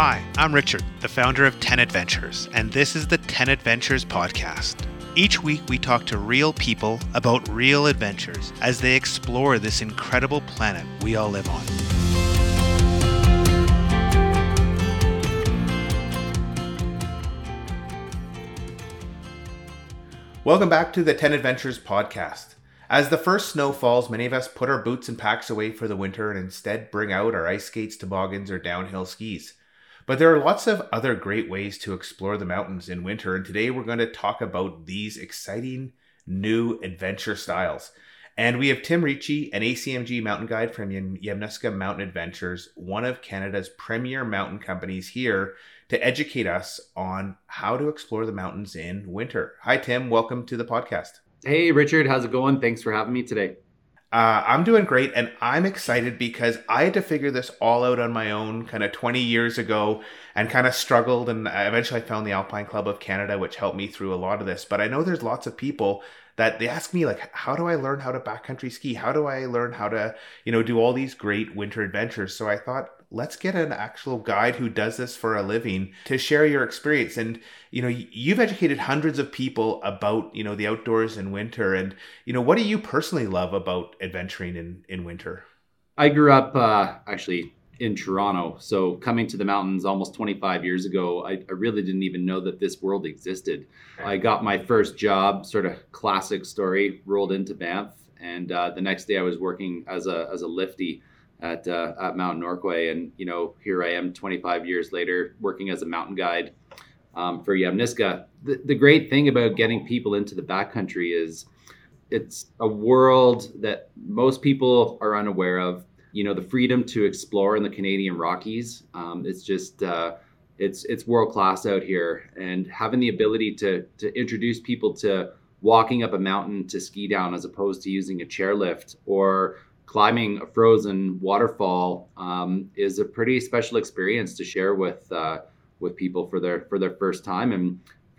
Hi, I'm Richard, the founder of 10 Adventures, and this is the 10 Adventures podcast. Each week we talk to real people about real adventures as they explore this incredible planet we all live on. Welcome back to the 10 Adventures podcast. As the first snow falls, many of us put our boots and packs away for the winter and instead bring out our ice skates, toboggans, or downhill skis. But there are lots of other great ways to explore the mountains in winter, and today we're going to talk about these exciting new adventure styles. And we have Tim Ricci, an ACMG mountain guide from Yamnuska Mountain Adventures, one of Canada's premier mountain companies, here to educate us on how to explore the mountains in winter. Hi, Tim. Welcome to the podcast. Hey, Richard. How's it going? Thanks for having me today. I'm doing great, and I'm excited because I had to figure this all out on my own kind of 20 years ago and kind of struggled, and eventually I found the Alpine Club of Canada, which helped me through a lot of this. But I know there's lots of people that they ask me, like, how do I learn how to backcountry ski? How do I learn how to, do all these great winter adventures? So I thought, let's get an actual guide who does this for a living to share your experience. And, you've educated hundreds of people about, the outdoors in winter. And, what do you personally love about adventuring in winter? I grew up actually in Toronto. So coming to the mountains almost 25 years ago, I really didn't even know that this world existed. I got my first job, sort of classic story, rolled into Banff. And the next day I was working as a lifty at Mount Norquay. And, here I am 25 years later working as a mountain guide for Yamnuska. The great thing about getting people into the backcountry is it's a world that most people are unaware of. The freedom to explore in the Canadian Rockies. It's just, it's world-class out here. And having the ability to introduce people to walking up a mountain to ski down as opposed to using a chairlift or climbing a frozen waterfall is a pretty special experience to share with people for their first time. And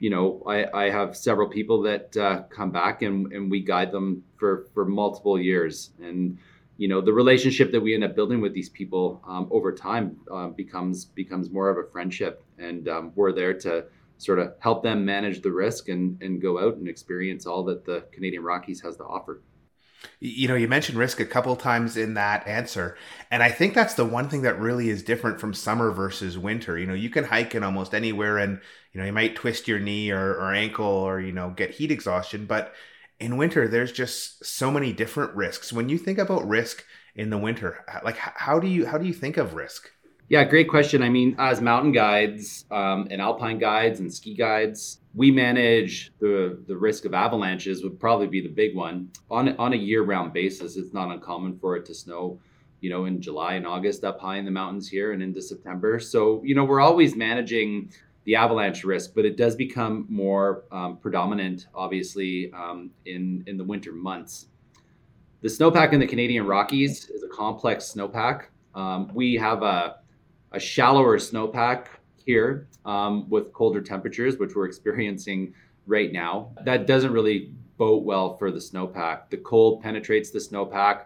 I have several people that come back and we guide them for multiple years. And the relationship that we end up building with these people over time becomes more of a friendship, and we're there to sort of help them manage the risk and go out and experience all that the Canadian Rockies has to offer. You mentioned risk a couple times in that answer, and I think that's the one thing that really is different from summer versus winter. You can hike in almost anywhere, and you might twist your knee or ankle or get heat exhaustion, but in winter there's just so many different risks. When you think about risk in the winter, like how do you think of risk? Yeah, great question. I mean, as mountain guides and alpine guides and ski guides, we manage the risk of avalanches would probably be the big one. On a year-round basis, it's not uncommon for it to snow, in July and August up high in the mountains here and into September. So, we're always managing the avalanche risk, but it does become more predominant, obviously, in the winter months. The snowpack in the Canadian Rockies is a complex snowpack. We have a shallower snowpack here with colder temperatures, which we're experiencing right now. That doesn't really bode well for the snowpack. The cold penetrates the snowpack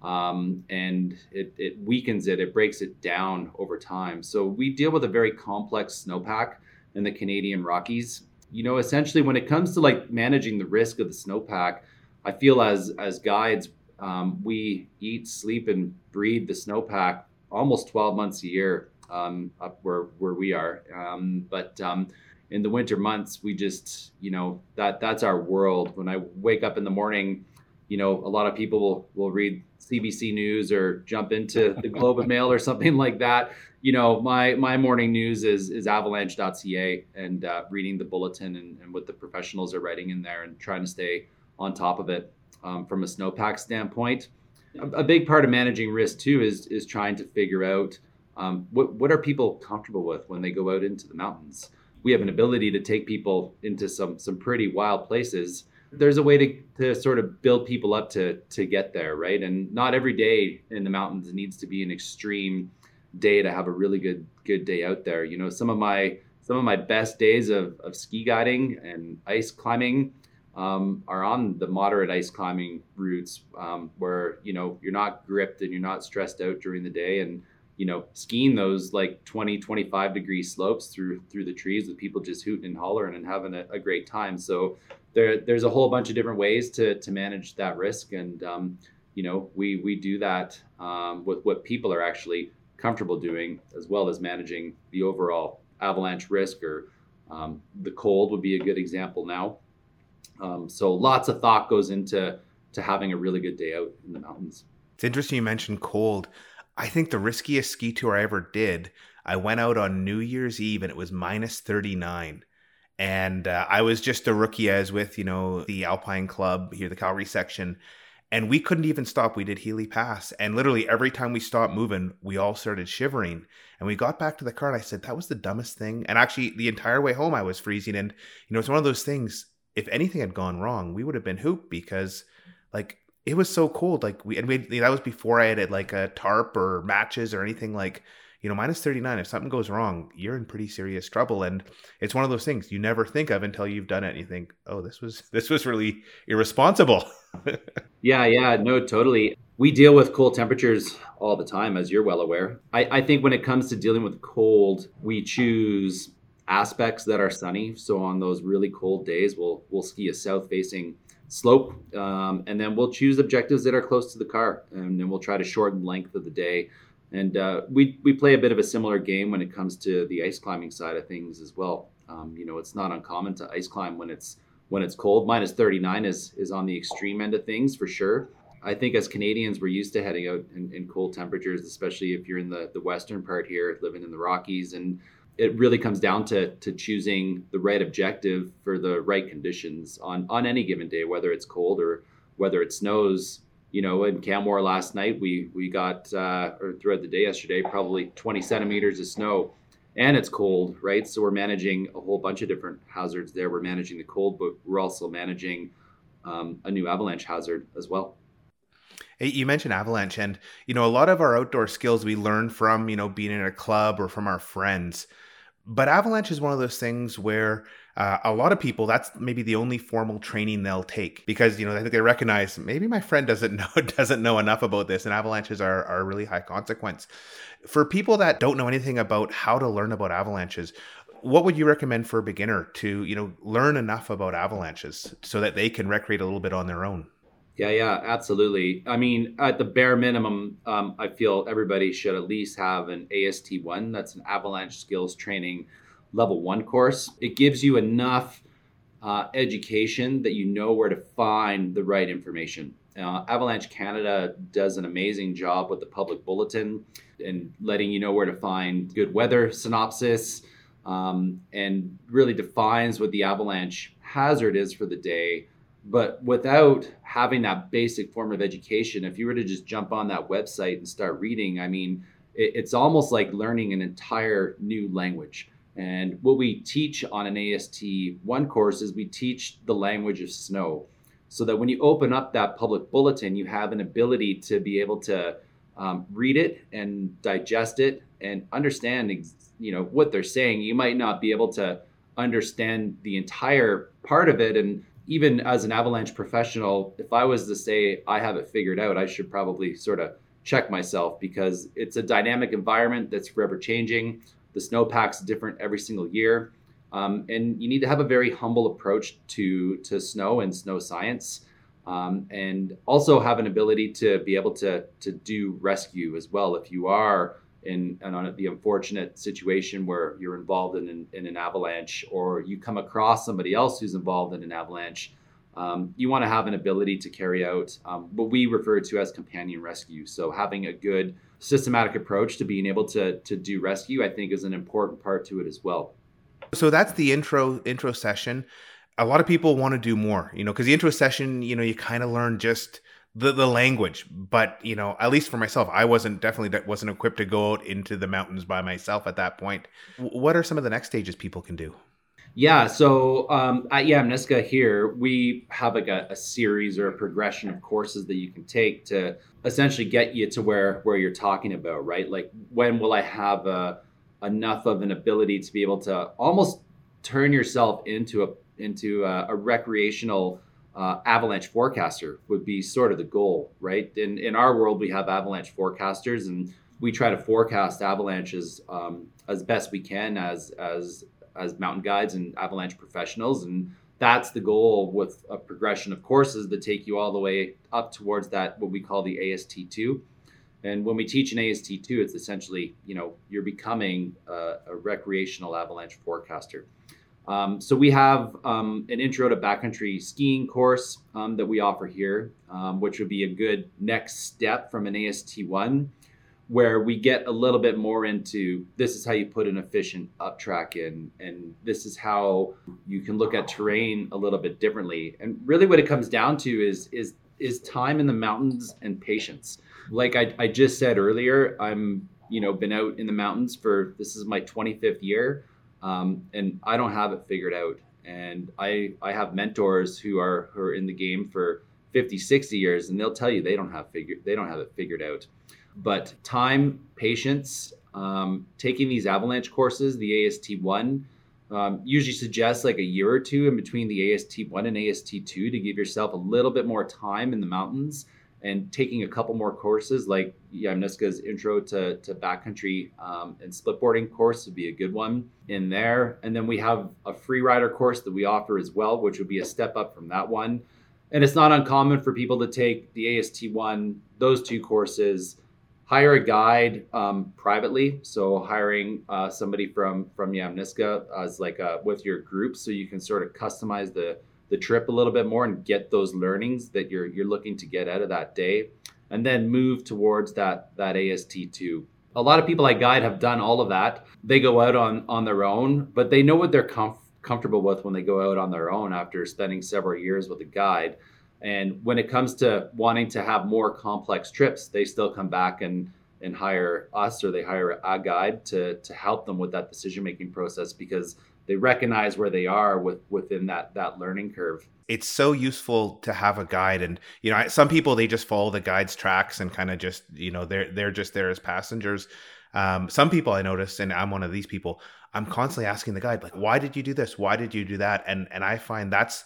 and it weakens it. It breaks it down over time. So we deal with a very complex snowpack in the Canadian Rockies. Essentially when it comes to like managing the risk of the snowpack, I feel as guides, we eat, sleep, and breathe the snowpack almost 12 months a year. Up where we are. But in the winter months, we just, that's our world. When I wake up in the morning, a lot of people will read CBC News or jump into the Globe and Mail or something like that. My morning news is avalanche.ca and reading the bulletin and what the professionals are writing in there and trying to stay on top of it from a snowpack standpoint. A big part of managing risk too is trying to figure out what are people comfortable with when they go out into the mountains. We have an ability to take people into some pretty wild places. There's a way to sort of build people up to get there, right? And not every day in the mountains needs to be an extreme day to have a really good day out there. Some of my best days of ski guiding and ice climbing are on the moderate ice climbing routes where you're not gripped and you're not stressed out during the day, and skiing those like 20, 25-degree slopes through the trees with people just hooting and hollering and having a great time. So there's a whole bunch of different ways to manage that risk. And, we do that with what people are actually comfortable doing, as well as managing the overall avalanche risk, or the cold would be a good example now. So lots of thought goes into having a really good day out in the mountains. It's interesting you mentioned cold. I think the riskiest ski tour I ever did, I went out on New Year's Eve and it was minus 39. And I was just a rookie. I was with, the Alpine Club here, the Calgary section. And we couldn't even stop. We did Healy Pass. And literally every time we stopped moving, we all started shivering. And we got back to the car and I said, that was the dumbest thing. And actually the entire way home, I was freezing. And, it's one of those things, if anything had gone wrong, we would have been hooped because it was so cold. That was before I had like a tarp or matches or anything. Minus 39, if something goes wrong, you're in pretty serious trouble. And it's one of those things you never think of until you've done it and you think, oh, this was really irresponsible. Yeah, no, totally. We deal with cold temperatures all the time, as you're well aware. I think when it comes to dealing with cold, we choose aspects that are sunny. So on those really cold days, we'll ski a south-facing slope, and then we'll choose objectives that are close to the car, and then we'll try to shorten the length of the day. And we play a bit of a similar game when it comes to the ice climbing side of things as well. It's not uncommon to ice climb when it's cold. Minus 39 is on the extreme end of things for sure. I think as Canadians, we're used to heading out in cold temperatures, especially if you're in the western part here, living in the Rockies. And it really comes down to choosing the right objective for the right conditions on any given day, whether it's cold or whether it snows. In Canmore last night, we got, or throughout the day yesterday, probably 20 centimeters of snow, and it's cold, right? So we're managing a whole bunch of different hazards there. We're managing the cold, but we're also managing a new avalanche hazard as well. Hey, you mentioned avalanche, and, a lot of our outdoor skills we learn from, being in a club or from our friends. But avalanche is one of those things where a lot of people, that's maybe the only formal training they'll take because, I think they recognize maybe my friend doesn't know enough about this, and avalanches are really high consequence. For people that don't know anything about how to learn about avalanches, what would you recommend for a beginner to, learn enough about avalanches so that they can recreate a little bit on their own? Yeah, absolutely. I mean, at the bare minimum, I feel everybody should at least have an AST1. That's an avalanche skills training level 1 course. It gives you enough education that you know where to find the right information. Avalanche Canada does an amazing job with the public bulletin and letting you know where to find good weather synopsis, and really defines what the avalanche hazard is for the day. But without having that basic form of education, if you were to just jump on that website and start reading, I mean, it's almost like learning an entire new language. And what we teach on an AST1 course is we teach the language of snow, so that when you open up that public bulletin, you have an ability to be able to read it and digest it and understand, what they're saying. You might not be able to understand the entire part of it. And even as an avalanche professional, if I was to say I have it figured out, I should probably sort of check myself, because it's a dynamic environment that's forever changing. The snowpack's different every single year. And you need to have a very humble approach to snow and snow science, and also have an ability to be able to do rescue as well. If you are in the unfortunate situation where you're involved in an avalanche, or you come across somebody else who's involved in an avalanche, you want to have an ability to carry out what we refer to as companion rescue. So having a good systematic approach to being able to do rescue, I think, is an important part to it as well. So that's the intro session. A lot of people want to do more, because the intro session, you kind of learn just the language. But, at least for myself, I wasn't equipped to go out into the mountains by myself at that point. What are some of the next stages people can do? Yeah, so at Yamnuska here, we have like a series or a progression of courses that you can take to essentially get you to where you're talking about, right? Like, when will I have enough of an ability to be able to almost turn yourself into a recreational avalanche forecaster would be sort of the goal, right? In our world, we have avalanche forecasters, and we try to forecast avalanches as best we can as mountain guides and avalanche professionals. And that's the goal with a progression of courses that take you all the way up towards that, what we call the AST2. And when we teach an AST2, it's essentially, you're becoming a recreational avalanche forecaster. So we have an intro to backcountry skiing course that we offer here, which would be a good next step from an AST1, where we get a little bit more into, this is how you put an efficient up track in, and this is how you can look at terrain a little bit differently. And really what it comes down to is time in the mountains and patience. Like I just said earlier, I'm, been out in the mountains this is my 25th year. And I don't have it figured out. And I have mentors who are in the game for 50, 60 years, and they'll tell you they don't have it figured out. But time, patience, taking these avalanche courses, the AST1, usually suggests like a year or two in between the AST1 and AST2 to give yourself a little bit more time in the mountains, and taking a couple more courses like Yamnuska's intro to backcountry and splitboarding course would be a good one in there. And then we have a free rider course that we offer as well, which would be a step up from that one. And it's not uncommon for people to take the AST1, those two courses, hire a guide privately. So hiring somebody from Yamnuska as with your group, so you can sort of customize the trip a little bit more and get those learnings that you're looking to get out of that day, and then move towards that AST2. A lot of people I guide have done all of that. They go out on their own, but they know what they're comfortable with when they go out on their own after spending several years with a guide. And when it comes to wanting to have more complex trips, they still come back and hire us, or they hire a guide to help them with that decision-making process, because they recognize where they are within that learning curve. It's so useful to have a guide. And, some people, they just follow the guide's tracks and kind of just, they're just there as passengers. Some people I notice, and I'm one of these people, I'm constantly asking the guide, like, why did you do this? Why did you do that? And I find that's,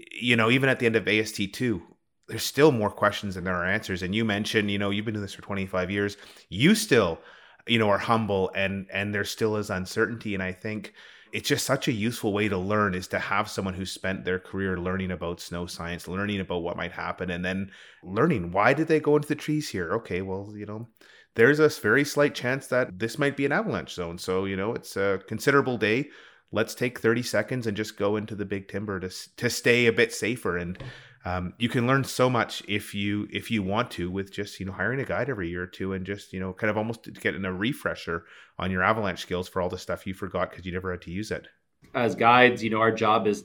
even at the end of AST2, there's still more questions than there are answers. And you mentioned, you've been doing this for 25 years. You still, are humble, and there still is uncertainty. And I think it's just such a useful way to learn, is to have someone who spent their career learning about snow science, learning about what might happen, and then learning, why did they go into the trees here? Okay, well, there's a very slight chance that this might be an avalanche zone. So, it's a considerable day. Let's take 30 seconds and just go into the big timber to stay a bit safer. And you can learn so much if you want to, with just, hiring a guide every year or two, and just, kind of almost getting a refresher on your avalanche skills for all the stuff you forgot because you never had to use it. As guides, our job is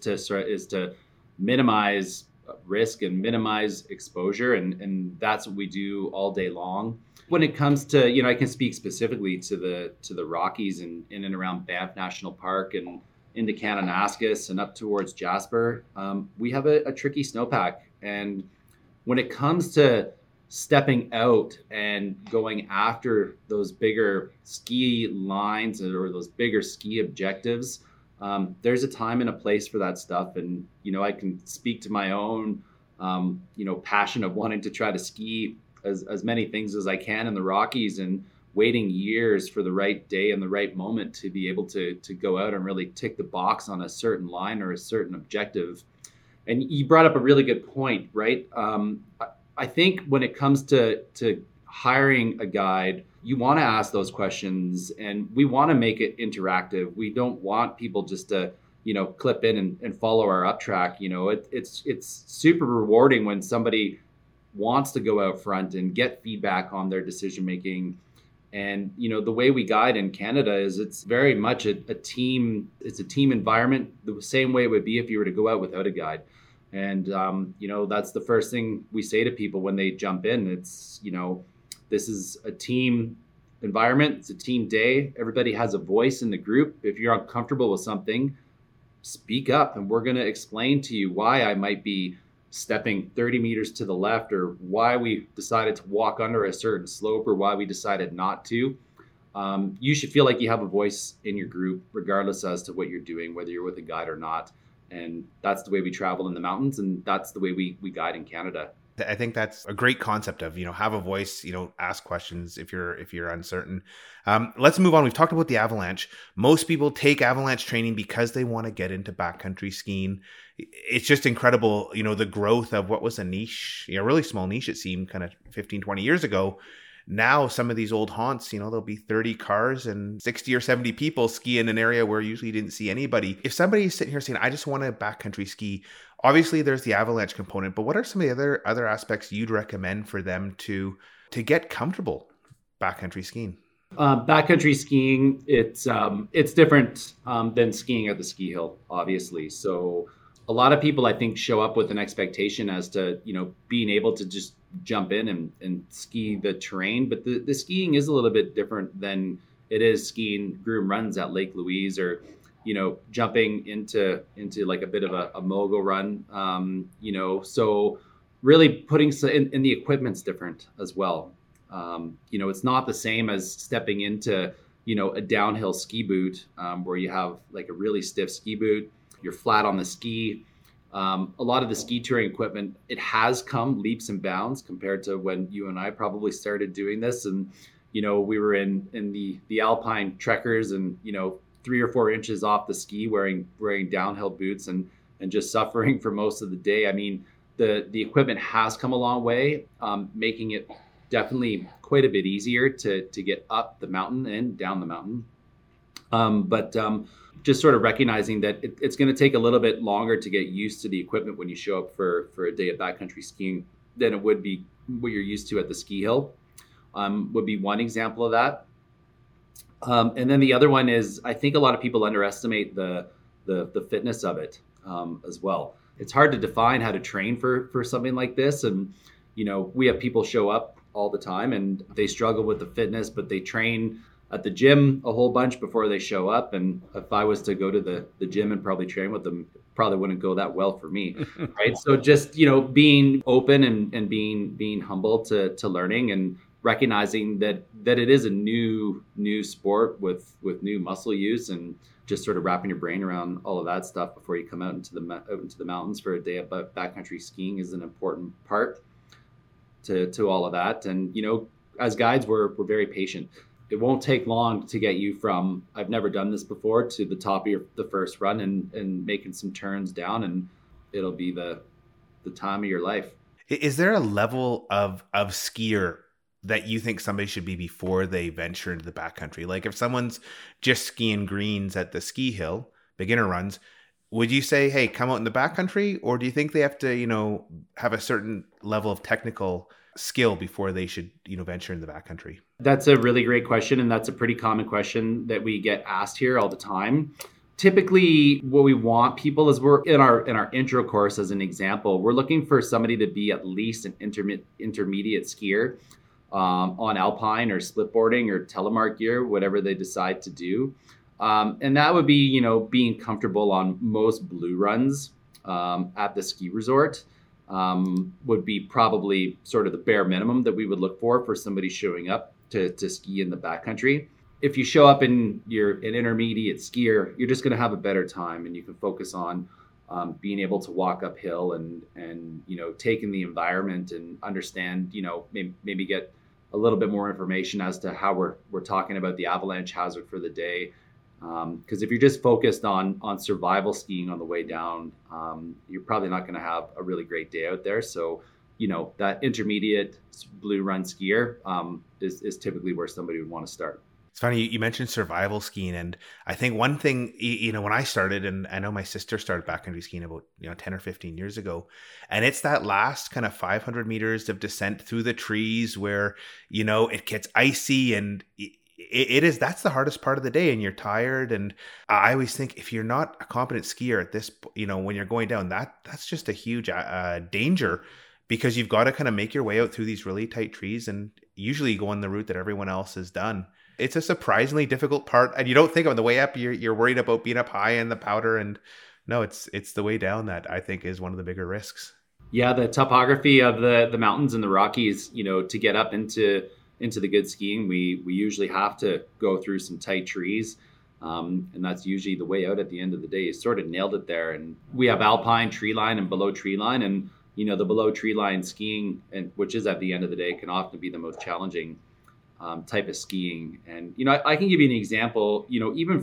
to minimize risk and minimize exposure. And that's what we do all day long. When it comes to, I can speak specifically to the Rockies and in and around Banff National Park and into Kananaskis and up towards Jasper, we have a tricky snowpack. And when it comes to stepping out and going after those bigger ski lines or those bigger ski objectives, there's a time and a place for that stuff. And, I can speak to my own, passion of wanting to try to ski as many things as I can in the Rockies, and waiting years for the right day and the right moment to be able to go out and really tick the box on a certain line or a certain objective. And you brought up a really good point, right? I think when it comes to hiring a guide, you want to ask those questions, and we want to make it interactive. We don't want people just to, clip in and follow our up track. It's super rewarding when somebody wants to go out front and get feedback on their decision making. And the way we guide in Canada is it's very much a team. It's a team environment, the same way it would be if you were to go out without a guide. And that's the first thing we say to people when they jump in. It's this is a team environment. It's a team day. Everybody has a voice in the group. If you're uncomfortable with something, speak up, and we're going to explain to you why I might be stepping 30 meters to the left, or why we decided to walk under a certain slope, or why we decided not to. You should feel like you have a voice in your group, regardless as to what you're doing, whether you're with a guide or not. And that's the way we travel in the mountains, and that's the way we guide in Canada. I think that's a great concept of, have a voice, ask questions if you're uncertain. Let's move on. We've talked about the avalanche. Most people take avalanche training because they want to get into backcountry skiing. It's just incredible, the growth of what was a niche, really small niche, it seemed kind of 15, 20 years ago. Now, some of these old haunts, there'll be 30 cars and 60 or 70 people ski in an area where usually you didn't see anybody. If somebody's sitting here saying, I just want to backcountry ski, obviously there's the avalanche component, but what are some of the other aspects you'd recommend for them to get comfortable backcountry skiing? Backcountry skiing, it's different than skiing at the ski hill, obviously. So a lot of people, I think, show up with an expectation as to, being able to just jump in and ski the terrain. But the skiing is a little bit different than it is skiing groom runs at Lake Louise, or, jumping into like a bit of a mogul run, so really putting in the equipment's different as well. It's not the same as stepping into, a downhill ski boot, where you have like a really stiff ski boot, you're flat on the ski. A lot of the ski touring equipment, it has come leaps and bounds compared to when you and I probably started doing this. And, we were in the Alpine trekkers and, 3 or 4 inches off the ski wearing downhill boots and just suffering for most of the day. I mean, the equipment has come a long way, making it definitely quite a bit easier to get up the mountain and down the mountain. But just sort of recognizing that it's going to take a little bit longer to get used to the equipment when you show up for a day of backcountry skiing than it would be what you're used to at the ski hill, would be one example of that. And then the other one is, I think a lot of people underestimate the fitness of it as well. It's hard to define how to train for something like this. And, we have people show up all the time and they struggle with the fitness, but they train at the gym a whole bunch before they show up. And if I was to go to the gym and probably train with them, it probably wouldn't go that well for me. Right. So just, being open and being humble to learning and recognizing that it is a new sport with new muscle use, and just sort of wrapping your brain around all of that stuff before you come out into the mountains for a day of backcountry skiing is an important part to all of that. And, as guides, we're very patient. It won't take long to get you from, I've never done this before, to the top of the first run and making some turns down, and it'll be the time of your life. Is there a level of skier that you think somebody should be before they venture into the backcountry? Like if someone's just skiing greens at the ski hill, beginner runs, would you say, hey, come out in the backcountry? Or do you think they have to, have a certain level of technical skill before they should, venture in the backcountry? That's a really great question. And that's a pretty common question that we get asked here all the time. Typically, what we want people is, we're in our intro course, as an example, we're looking for somebody to be at least an intermediate skier on alpine or splitboarding or telemark gear, whatever they decide to do. And that would be, being comfortable on most blue runs at the ski resort would be probably sort of the bare minimum that we would look for somebody showing up to ski in the backcountry. If you show up and you're an intermediate skier, you're just going to have a better time, and you can focus on being able to walk uphill and take in the environment and understand, maybe get a little bit more information as to how we're talking about the avalanche hazard for the day. Because if you're just focused on survival skiing on the way down, you're probably not going to have a really great day out there. So, that intermediate blue run skier is typically where somebody would want to start. It's funny, you mentioned survival skiing, and I think one thing, when I started, and I know my sister started backcountry skiing about 10 or 15 years ago, and it's that last kind of 500 meters of descent through the trees where it gets icy, and that's the hardest part of the day, and you're tired. And I always think, if you're not a competent skier at this, when you're going down, that's just a huge danger, because you've got to kind of make your way out through these really tight trees, and usually go on the route that everyone else has done. It's a surprisingly difficult part, and you don't think on the way up you're worried about being up high in the powder, and no, it's the way down that I think is one of the bigger risks. Yeah, the topography of the mountains and the Rockies, to get up into the good skiing, we usually have to go through some tight trees, and that's usually the way out at the end of the day. You sort of nailed it there. And we have alpine tree line and below tree line, and the below tree line skiing, and which is at the end of the day can often be the most challenging type of skiing. And I can give you an example. Even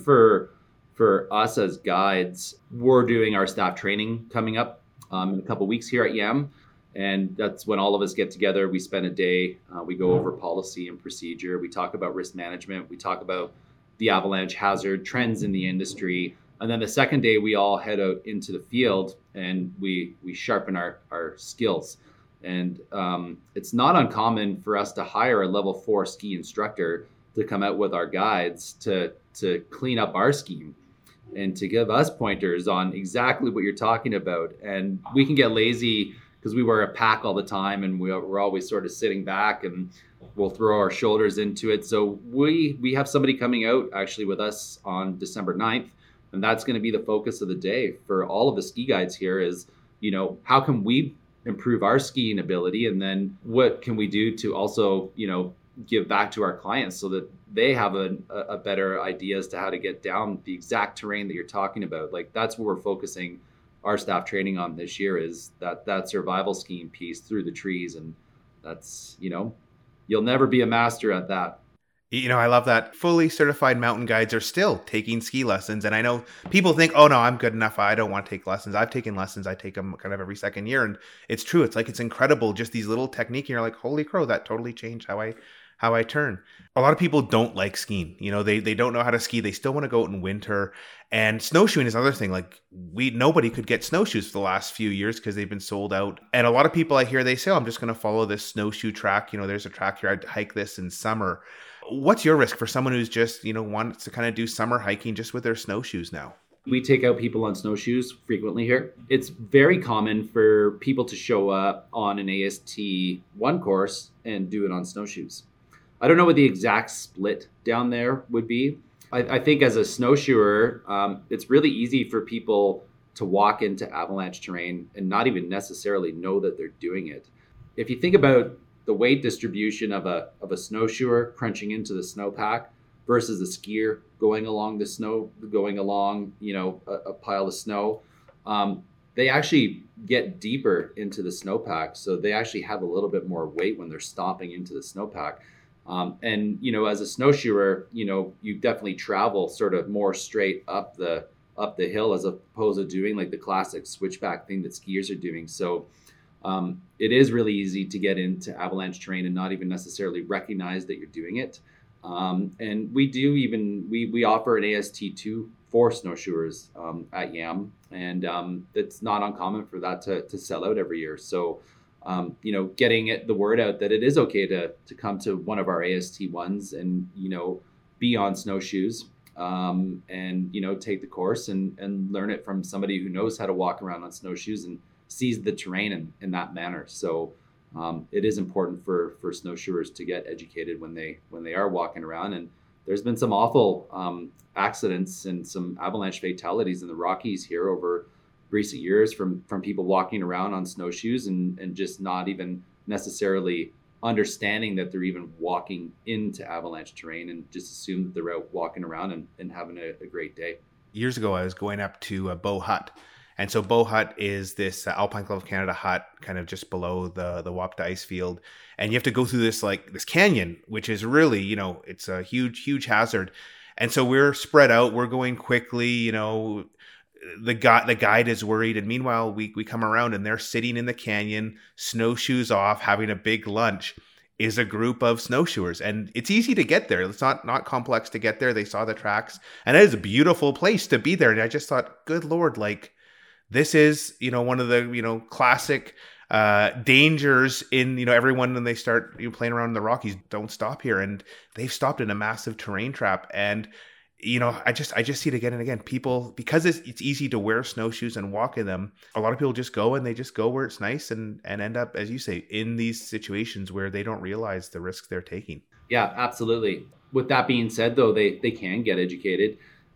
for us as guides, we're doing our staff training coming up in a couple of weeks here at YAM. And that's when all of us get together. We spend a day, we go over policy and procedure. We talk about risk management. We talk about the avalanche hazard, trends in the industry. And then the second day, we all head out into the field and we sharpen our skills. And it's not uncommon for us to hire a level 4 ski instructor to come out with our guides to clean up our skiing and to give us pointers on exactly what you're talking about. And we can get lazy because we wear a pack all the time and we're always sort of sitting back and we'll throw our shoulders into it. So we have somebody coming out actually with us on December 9th, and that's going to be the focus of the day for all of the ski guides here is, how can we improve our skiing ability? And then what can we do to also, give back to our clients so that they have a better idea as to how to get down the exact terrain that you're talking about. Like that's what we're focusing our staff training on this year is that survival skiing piece through the trees. And that's, you'll never be a master at that. I love that fully certified mountain guides are still taking ski lessons. And I know people think, oh no, I'm good enough. I don't want to take lessons. I've taken lessons. I take them kind of every second year. And it's true. It's like, it's incredible. Just these little techniques. And you're like, holy crow, that totally changed how I turn. A lot of people don't like skiing. They don't know how to ski. They still want to go out in winter. And snowshoeing is another thing. Like nobody could get snowshoes for the last few years because they've been sold out. And a lot of people I hear, they say, oh, I'm just going to follow this snowshoe track. There's a track here. I'd hike this in summer. What's your risk for someone who's just, wants to kind of do summer hiking just with their snowshoes now? We take out people on snowshoes frequently here. It's very common for people to show up on an AST1 course and do it on snowshoes. I don't know what the exact split down there would be. I think as a snowshoer, it's really easy for people to walk into avalanche terrain and not even necessarily know that they're doing it. If you think about the weight distribution of a snowshoer crunching into the snowpack versus a skier going along the snow, a pile of snow, they actually get deeper into the snowpack. So they actually have a little bit more weight when they're stomping into the snowpack. And as a snowshoer, you definitely travel sort of more straight up the hill as opposed to doing like the classic switchback thing that skiers are doing. So it is really easy to get into avalanche terrain and not even necessarily recognize that you're doing it. And we offer an AST2 for snowshoers at YAM, and it's not uncommon for that to sell out every year. So getting the word out that it is okay to come to one of our AST1s and, be on snowshoes and, take the course and learn it from somebody who knows how to walk around on snowshoes and sees the terrain in that manner. So it is important for snowshoers to get educated when they are walking around. And there's been some awful accidents and some avalanche fatalities in the Rockies here over recent years from people walking around on snowshoes and just not even necessarily understanding that they're even walking into avalanche terrain and just assume that they're out walking around and having a great day. Years ago, I was going up to Bow Hut. And so Bow Hut is this Alpine Club of Canada hut kind of just below the Wapta ice field. And you have to go through this canyon, which is really, it's a huge, huge hazard. And so we're spread out. We're going quickly, the guide is worried. And meanwhile, we come around and they're sitting in the canyon, snowshoes off, having a big lunch, is a group of snowshoers. And it's easy to get there. It's not complex to get there. They saw the tracks and it is a beautiful place to be there. And I just thought, good Lord, this is, one of the, classic dangers in, everyone when they start playing around in the Rockies, don't stop here. And they've stopped in a massive terrain trap. And, I just see it again and again. People, because it's easy to wear snowshoes and walk in them, a lot of people just go and they just go where it's nice and end up, as you say, in these situations where they don't realize the risks they're taking. Yeah, absolutely. With that being said, though, they can get educated.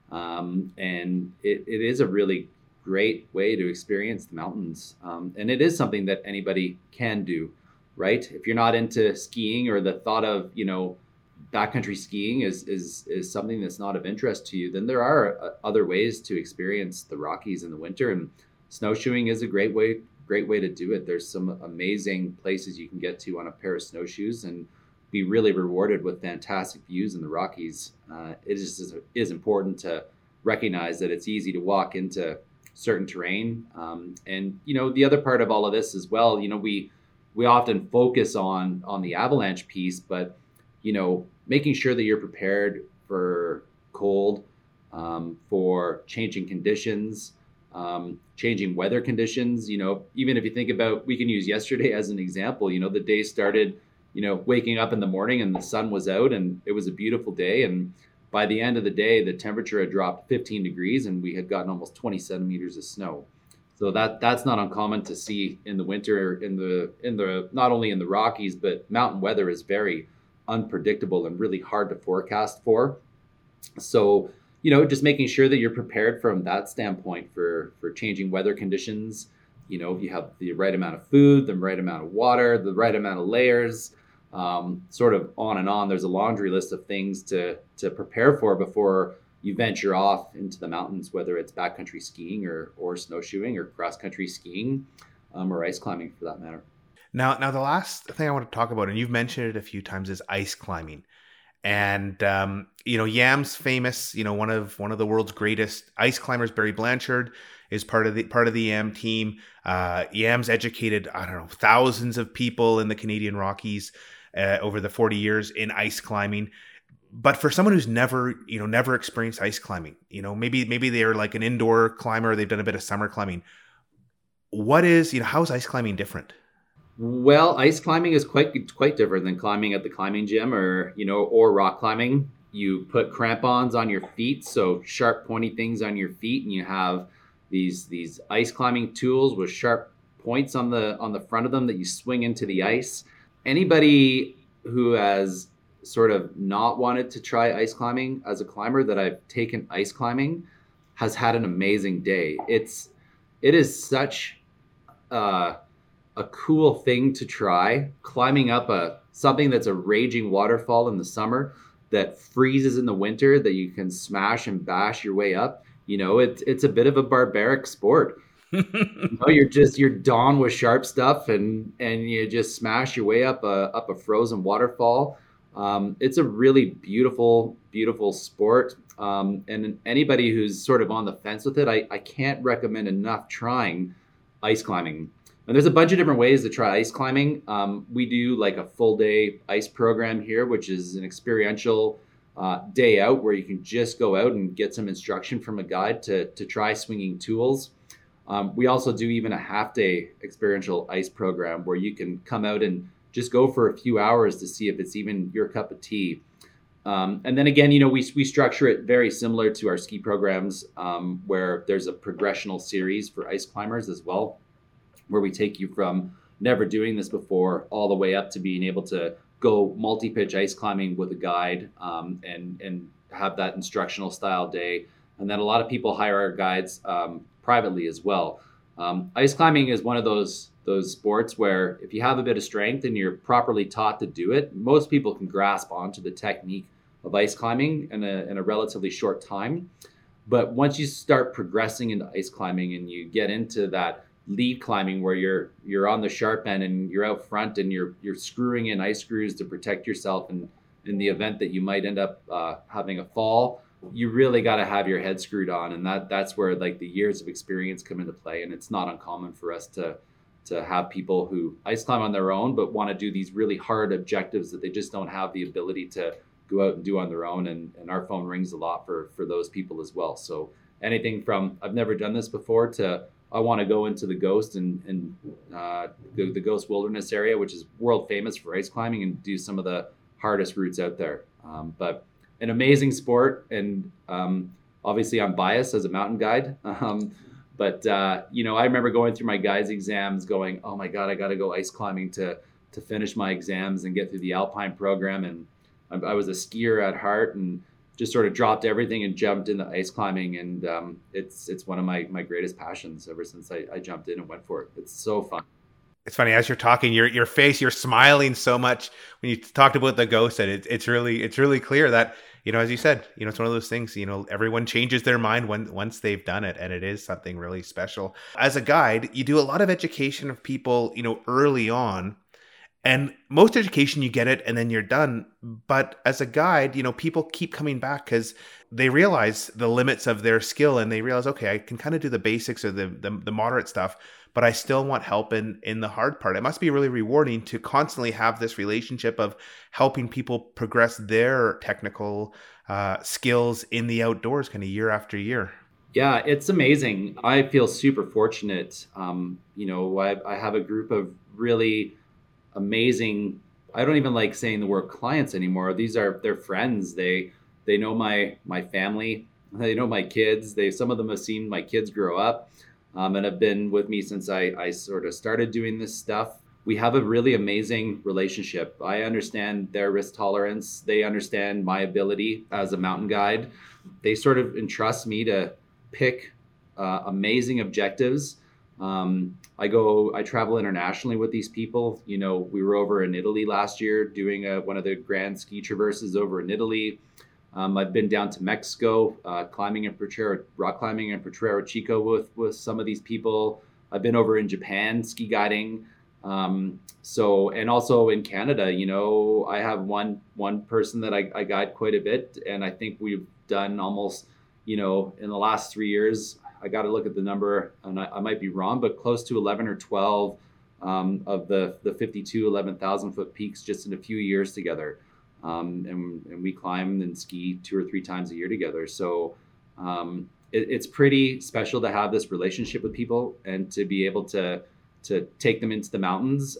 And it is a really great way to experience the mountains. And it is something that anybody can do, right? If you're not into skiing or the thought of, backcountry skiing is something that's not of interest to you, then there are other ways to experience the Rockies in the winter. And snowshoeing is a great way great way to do it. There's some amazing places you can get to on a pair of snowshoes and be really rewarded with fantastic views in the Rockies. Is important to recognize that it's easy to walk into certain terrain. And, the other part of all of this as well, we often focus on the avalanche piece, but, making sure that you're prepared for cold, for changing conditions, changing weather conditions. Even if you think about, we can use yesterday as an example. The day started, waking up in the morning and the sun was out and it was a beautiful day. And by the end of the day, the temperature had dropped 15 degrees and we had gotten almost 20 centimeters of snow. So that's not uncommon to see in the winter in the not only in the Rockies, but mountain weather is very unpredictable and really hard to forecast for. So, just making sure that you're prepared from that standpoint for changing weather conditions. You have the right amount of food, the right amount of water, the right amount of layers, sort of on and on. There's a laundry list of things to prepare for before you venture off into the mountains, whether it's backcountry skiing or snowshoeing or cross-country skiing, or ice climbing for that matter. Now, the last thing I want to talk about, and you've mentioned it a few times, is ice climbing. And YAM's famous, one of the world's greatest ice climbers, Barry Blanchard, is part of the YAM team. YAM's educated, I don't know, thousands of people in the Canadian Rockies over the 40 years in ice climbing. But for someone who's never experienced ice climbing, maybe they're like an indoor climber, they've done a bit of summer climbing. How is ice climbing different? Well, ice climbing is quite different than climbing at the climbing gym or rock climbing. You put crampons on your feet, so sharp pointy things on your feet, and you have these ice climbing tools with sharp points on the front of them that you swing into the ice. Anybody who has sort of not wanted to try ice climbing as a climber that I've taken ice climbing has had an amazing day. It is such a cool thing to try, climbing up something that's a raging waterfall in the summer that freezes in the winter that you can smash and bash your way up. It's a bit of a barbaric sport. You're donned with sharp stuff and you just smash your way up a frozen waterfall. It's a really beautiful sport. And anybody who's sort of on the fence with it, I can't recommend enough trying ice climbing. And there's a bunch of different ways to try ice climbing. We do like a full day ice program here, which is an experiential day out where you can just go out and get some instruction from a guide to try swinging tools. We also do even a half day experiential ice program where you can come out and just go for a few hours to see if it's even your cup of tea. And then again, we structure it very similar to our ski programs, where there's a progressional series for ice climbers as well, where we take you from never doing this before all the way up to being able to go multi-pitch ice climbing with a guide, and have that instructional style day. And then a lot of people hire our guides privately as well. Ice climbing is one of those sports where if you have a bit of strength and you're properly taught to do it, most people can grasp onto the technique of ice climbing in a relatively short time. But once you start progressing into ice climbing and you get into that lead climbing where you're on the sharp end and you're out front and you're screwing in ice screws to protect yourself, and in the event that you might end up having a fall, you really got to have your head screwed on. And that's where like the years of experience come into play. And it's not uncommon for us to have people who ice climb on their own but want to do these really hard objectives that they just don't have the ability to go out and do on their own. And our phone rings a lot for those people as well. So anything from I've never done this before to I want to go into the Ghost and the Ghost Wilderness area, which is world famous for ice climbing, and do some of the hardest routes out there. But an amazing sport. And obviously I'm biased as a mountain guide. But I remember going through my guides exams going, oh my God, I got to go ice climbing to finish my exams and get through the Alpine program. And I was a skier at heart and just sort of dropped everything and jumped into ice climbing. And it's one of my greatest passions ever since I jumped in and went for it. It's so fun. It's funny, as you're talking, your face, you're smiling so much when you talked about the Ghost, and it's really clear that as you said, it's one of those things, everyone changes their mind once they've done it, and it is something really special. As a guide, you do a lot of education of people, early on. And most education, you get it and then you're done. But as a guide, people keep coming back because they realize the limits of their skill, and they realize, okay, I can kind of do the basics or the moderate stuff, but I still want help in the hard part. It must be really rewarding to constantly have this relationship of helping people progress their technical skills in the outdoors kind of year after year. Yeah, it's amazing. I feel super fortunate. I have a group of really amazing, I don't even like saying the word clients anymore. They're friends. They know my family. They know my kids. Some of them have seen my kids grow up, and have been with me since I sort of started doing this stuff. We have a really amazing relationship. I understand their risk tolerance. They understand my ability as a mountain guide. They sort of entrust me to pick amazing objectives. I travel internationally with these people. We were over in Italy last year doing one of the grand ski traverses over in Italy. I've been down to Mexico, rock climbing in Potrero Chico with some of these people. I've been over in Japan ski guiding. And also in Canada, I have one person that I guide quite a bit, and I think we've done almost, in the last 3 years, I got to look at the number, and I might be wrong, but close to 11 or 12 of the 52 11,000 foot peaks just in a few years together. And we climb and ski 2 or 3 times a year together. So it's pretty special to have this relationship with people and to be able to take them into the mountains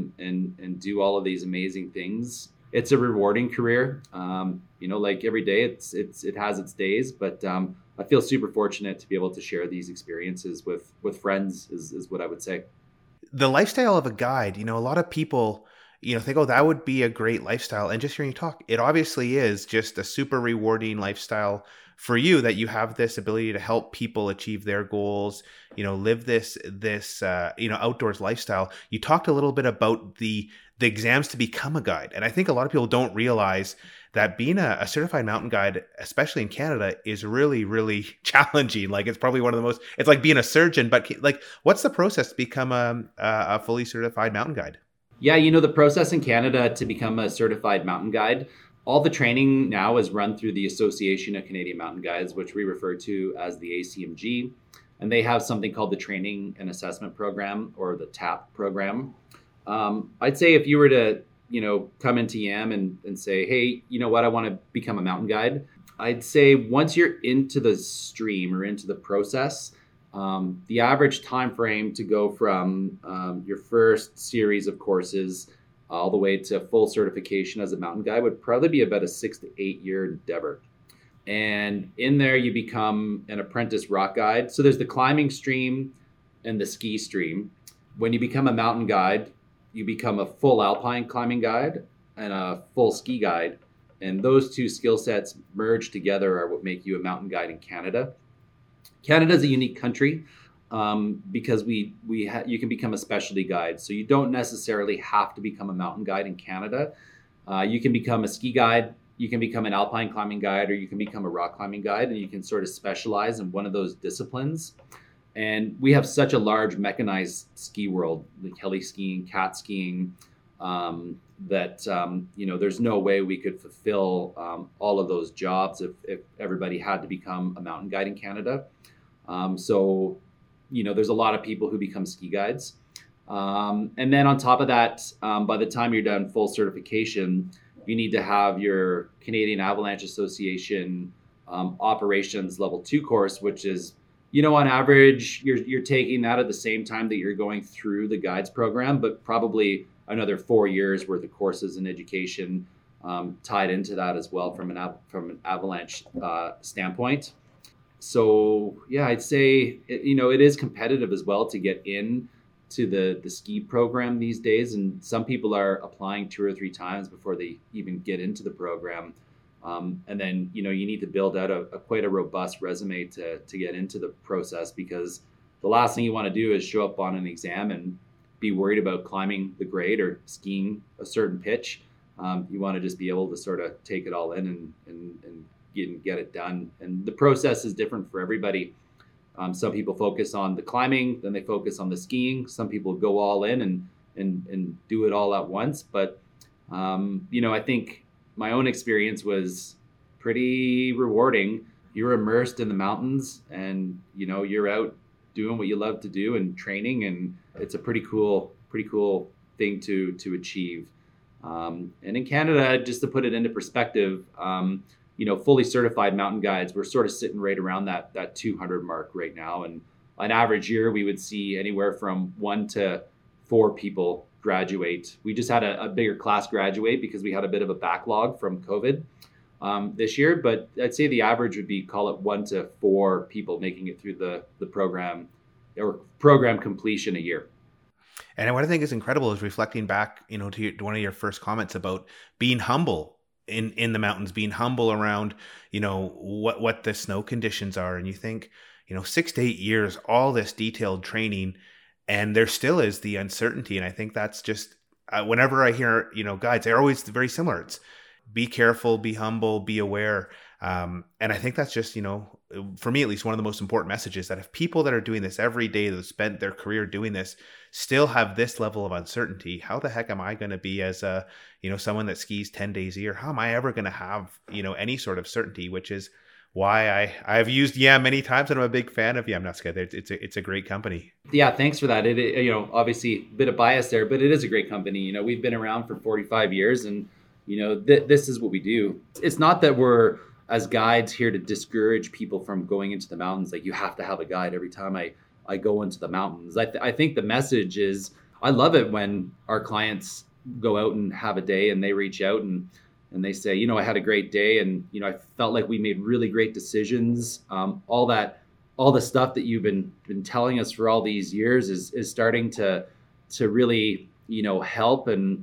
and do all of these amazing things. It's a rewarding career. Like every day it has its days, but I feel super fortunate to be able to share these experiences with friends is what I would say. The lifestyle of a guide, a lot of people, think, oh, that would be a great lifestyle. And just hearing you talk, it obviously is just a super rewarding lifestyle for you, that you have this ability to help people achieve their goals, live this outdoors lifestyle. You talked a little bit about the exams to become a guide. And I think a lot of people don't realize that being a certified mountain guide, especially in Canada, is really, really challenging. Like, it's probably one of the most, it's like being a surgeon, but like, what's the process to become a fully certified mountain guide? Yeah, the process in Canada to become a certified mountain guide, all the training now is run through the Association of Canadian Mountain Guides, which we refer to as the ACMG. And they have something called the Training and Assessment Program, or the TAP program. I'd say if you were to, come into YAM and say, hey, you know what, I want to become a mountain guide. I'd say once you're into the stream or into the process, the average time frame to go from your first series of courses all the way to full certification as a mountain guide would probably be about a 6 to 8 year endeavor. And in there, you become an apprentice rock guide. So there's the climbing stream and the ski stream. When you become a mountain guide, you become a full alpine climbing guide and a full ski guide. And those two skill sets merged together are what make you a mountain guide in Canada. Canada is a unique country because you can become a specialty guide. So you don't necessarily have to become a mountain guide in Canada. You can become a ski guide, you can become an alpine climbing guide, or you can become a rock climbing guide, and you can sort of specialize in one of those disciplines. And we have such a large mechanized ski world, like heli skiing, cat skiing, that there's no way we could fulfill all of those jobs if everybody had to become a mountain guide in Canada. There's a lot of people who become ski guides. And then on top of that, by the time you're done full certification, you need to have your Canadian Avalanche Association operations level 2 course, which is, on average, you're taking that at the same time that you're going through the guides program, but probably another 4 years worth of courses and education tied into that as well from an avalanche standpoint. So yeah, I'd say it is competitive as well to get in to the ski program these days, and some people are applying 2 or 3 times before they even get into the program. And then, you need to build out a quite a robust resume to get into the process, because the last thing you want to do is show up on an exam and be worried about climbing the grade or skiing a certain pitch. You want to just be able to sort of take it all in and get it done. And the process is different for everybody. Some people focus on the climbing, then they focus on the skiing. Some people go all in and do it all at once. But, I think my own experience was pretty rewarding. You're immersed in the mountains and, you're out doing what you love to do and training. And it's a pretty cool thing to achieve. And in Canada, just to put it into perspective, fully certified mountain guides, we're sort of sitting right around that 200 mark right now. And an average year, we would see anywhere from 1 to 4 people graduate. We just had a bigger class graduate because we had a bit of a backlog from COVID this year. But I'd say the average would be, call it 1 to 4 people making it through the program or program completion a year. And what I think is incredible is reflecting back, to one of your first comments about being humble in the mountains, being humble around, what the snow conditions are. And you think, 6 to 8 years, all this detailed training, and there still is the uncertainty. And I think that's just, whenever I hear, guides, they're always very similar. It's be careful, be humble, be aware. And I think that's just, for me, at least, one of the most important messages, that if people that are doing this every day, that have spent their career doing this, still have this level of uncertainty, how the heck am I going to be as a, someone that skis 10 days a year? How am I ever going to have, any sort of certainty, which is why I've used YAM many times, and I'm a big fan of YAM. Not scared. It's a great company. Yeah, thanks for that. It obviously a bit of bias there, but it is a great company. We've been around for 45 years, and this is what we do. It's not that we're as guides here to discourage people from going into the mountains. Like, you have to have a guide every time I go into the mountains. I think the message is, I love it when our clients go out and have a day and they reach out and they say, I had a great day, and I felt like we made really great decisions. All the stuff that you've been telling us for all these years is starting to really help, and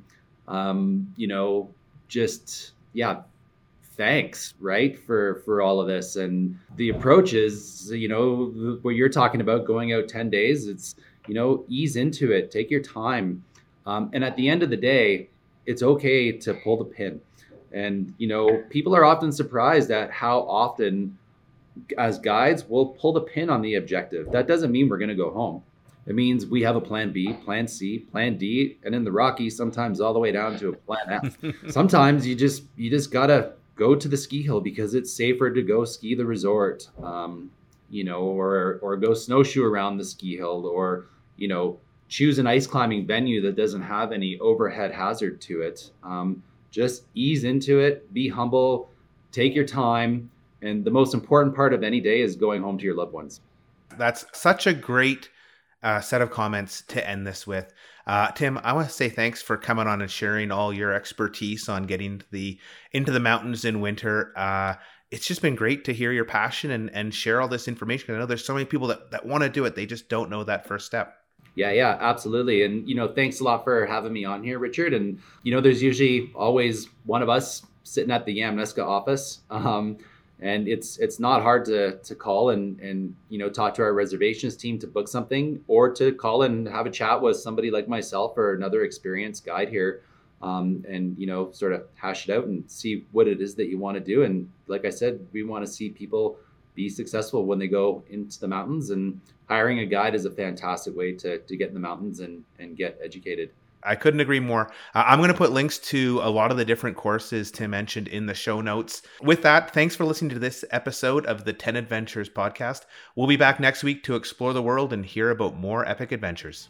thanks, right, for all of this. And the approach is, what you're talking about, going out 10 days, it's, ease into it, take your time. And at the end of the day, it's okay to pull the pin. And, people are often surprised at how often as guides we'll pull the pin on the objective. That doesn't mean we're going to go home. It means we have a plan B, plan C, plan D, and in the Rockies, sometimes all the way down to a plan F. Sometimes you just got to go to the ski hill because it's safer to go ski the resort, or go snowshoe around the ski hill, or, choose an ice climbing venue that doesn't have any overhead hazard to it. Just ease into it, be humble, take your time. And the most important part of any day is going home to your loved ones. That's such a great set of comments to end this with. Tim, I want to say thanks for coming on and sharing all your expertise on getting into the mountains in winter. It's just been great to hear your passion and share all this information. I know there's so many people that want to do it. They just don't know that first step. Yeah, absolutely. And, thanks a lot for having me on here, Richard. And, there's usually always one of us sitting at the Yamnuska office. And it's not hard to call and talk to our reservations team to book something, or to call and have a chat with somebody like myself or another experienced guide here, and sort of hash it out and see what it is that you want to do. And like I said, we want to see people be successful when they go into the mountains, and hiring a guide is a fantastic way to get in the mountains and get educated. I couldn't agree more. I'm going to put links to a lot of the different courses Tim mentioned in the show notes. With that, thanks for listening to this episode of the 10 Adventures podcast. We'll be back next week to explore the world and hear about more epic adventures.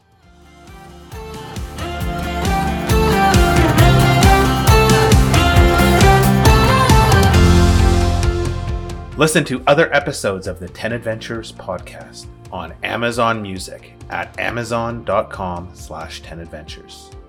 Listen to other episodes of the 10 Adventures podcast on Amazon Music at amazon.com/10adventures.